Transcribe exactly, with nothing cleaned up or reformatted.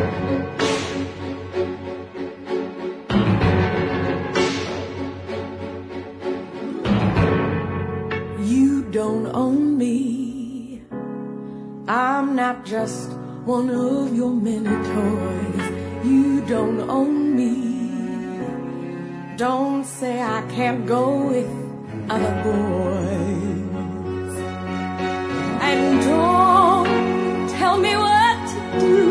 You don't own me. I'm not just one of your many toys. You don't own me. Don't say I can't go with other boys. And don't tell me what to do.